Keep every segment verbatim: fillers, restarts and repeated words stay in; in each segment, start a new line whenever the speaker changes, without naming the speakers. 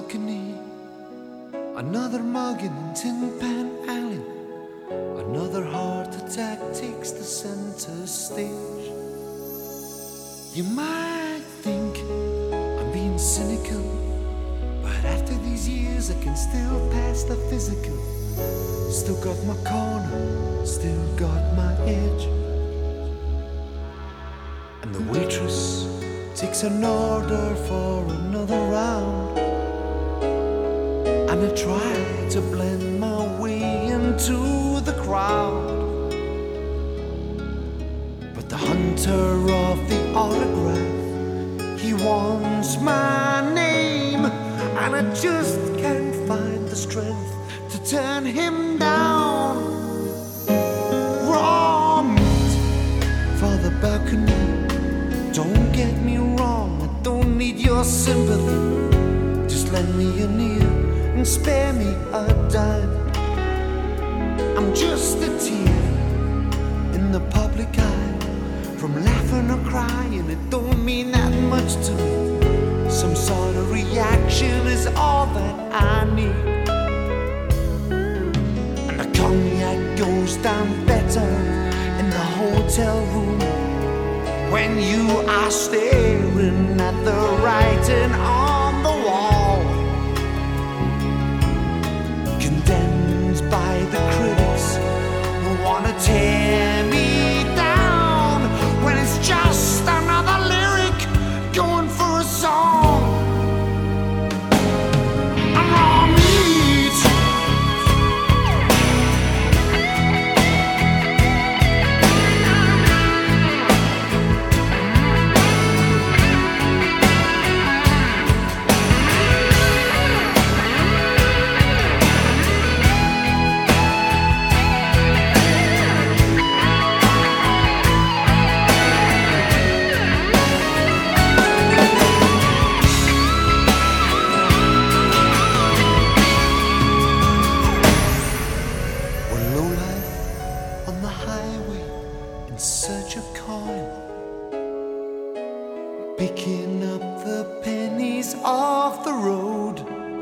balcony, another mugging in Tin Pan Alley, another heart attack takes the center stage. You might think I'm being cynical, but after these years I can still pass the physical. Still got my corner, still got my edge. And the waitress takes an order for another round, and I try to blend my way into the crowd. But the hunter of the autograph, he wants my name, and I just can't find the strength to turn him down. Raw meat for the balcony. Don't get me wrong, I don't need your sympathy. Just lend me an ear and spare me a dime. I'm just a tear in the public eye, from laughing or crying, it don't mean that much to me. Some sort of reaction is all that I need. And the cognac goes down better in the hotel room when you are staring at the writing on the wall, condemned by the critics who wanna tear me down, when it's just another lyric going for a song. I'm raw meat. Search a coin, picking up the pennies off the road,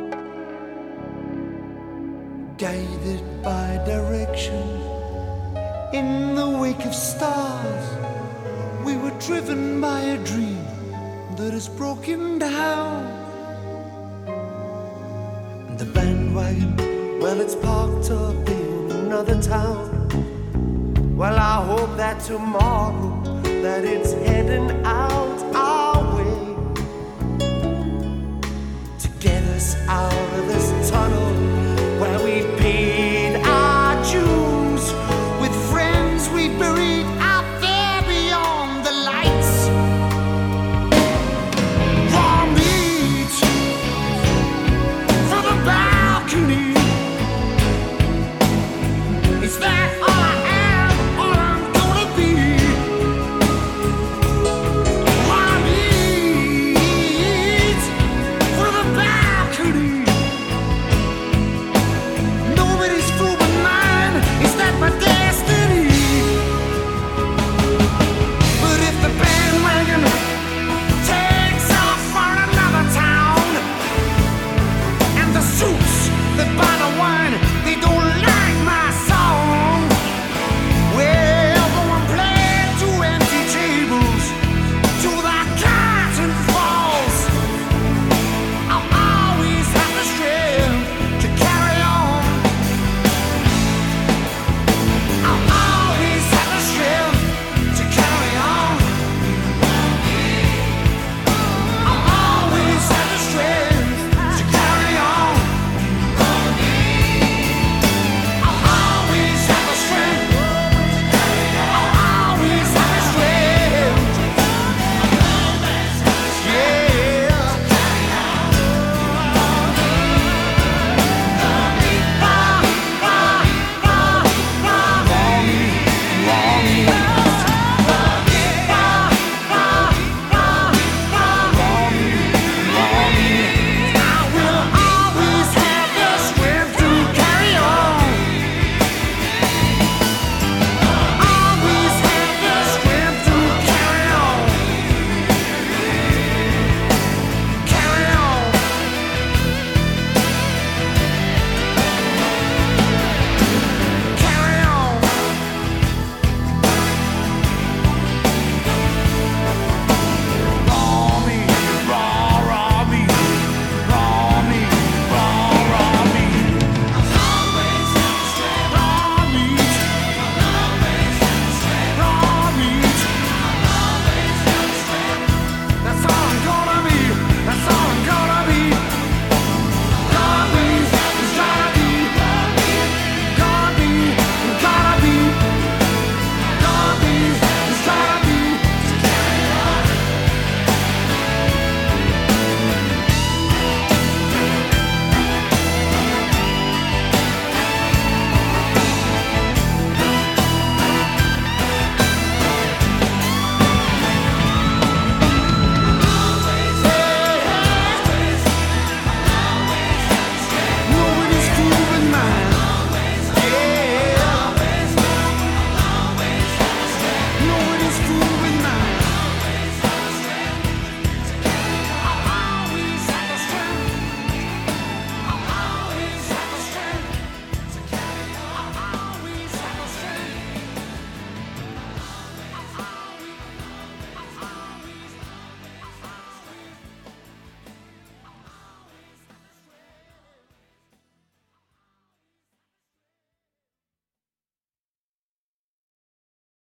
guided by direction in the wake of stars. We were driven by a dream that is broken down, and the bandwagon, well, it's parked up in another town. Well, I hope that tomorrow that it's heading out.